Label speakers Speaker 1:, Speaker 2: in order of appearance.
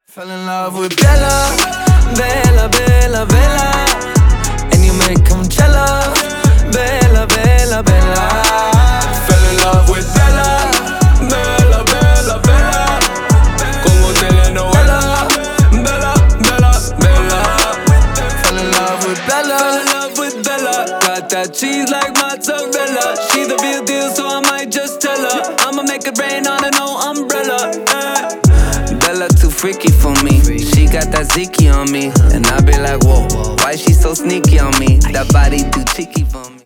Speaker 1: Fell in love with Bella, Bella, Bella, Bella. And you make Coachella, Bella, Bella, Bella. Fell in love with Bella, Bella, Bella, Bella. Como telenovela, Bella, Bella, Bella. Fell in love with Bella, fell in love with Bella. Got that cheese like mozzarella. She the real deal, so I might just tell her. I'ma make it rain on an old umbrella. Bella too freaky for me. She got that Zeke on me, and I be like, whoa, why she so sneaky on me? That body too cheeky for me.